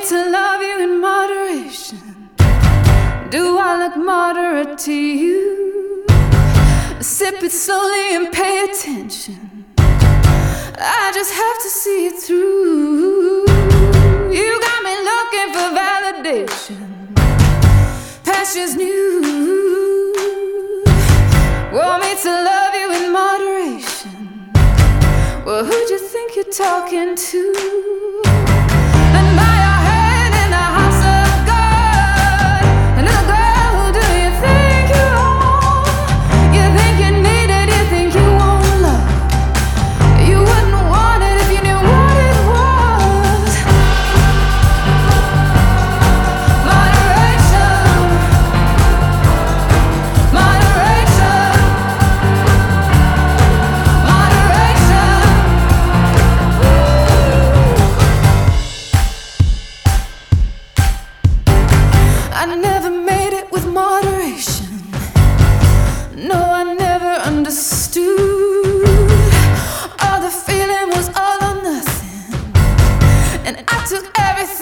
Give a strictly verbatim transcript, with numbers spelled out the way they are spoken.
to love you in moderation. Do I look moderate to you? Sip it slowly and pay attention. I just have to see it through. You got me looking for validation. Pastures new. Want me to love you in moderation. Well, who'd you think you're talking to? And by your head in the house of God. Another girl, who do you think you are? You think you need it, you think you want love. You wouldn't want it if you knew what it was. Moderation. Moderation. Moderation. I never made it with moderation. No, I never understood. All the feeling was all or nothing, and I took everything